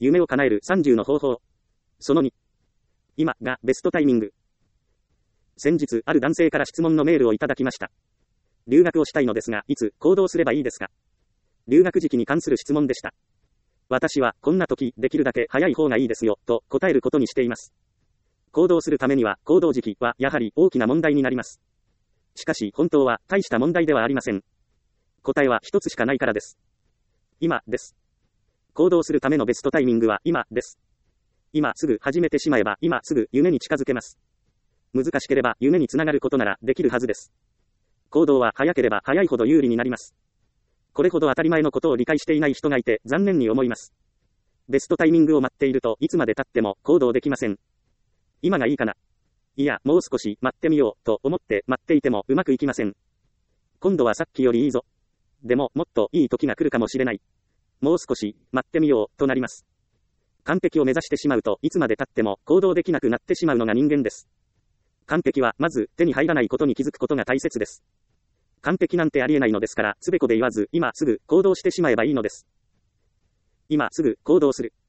夢を叶える30の方法。その2。今がベストタイミング。先日、ある男性から質問のメールをいただきました。留学をしたいのですが、いつ行動すればいいですか？留学時期に関する質問でした。私は、こんな時、できるだけ早い方がいいですよ、と答えることにしています。行動するためには、行動時期は、やはり大きな問題になります。しかし、本当は、大した問題ではありません。答えは一つしかないからです。今です。行動するためのベストタイミングは今です。今すぐ始めてしまえば今すぐ夢に近づけます。難しければ夢につながることならできるはずです。行動は早ければ早いほど有利になります。これほど当たり前のことを理解していない人がいて残念に思います。ベストタイミングを待っているといつまで経っても行動できません。今がいいかな。いや、もう少し待ってみようと思って待っていてもうまくいきません。今度はさっきよりいいぞ。でももっといい時が来るかもしれない。もう少し待ってみようとなります。完璧を目指してしまうといつまで経っても行動できなくなってしまうのが人間です。完璧はまず手に入らないことに気づくことが大切です。完璧なんてありえないのですから、つべこべ言わず今すぐ行動してしまえばいいのです。今すぐ行動する。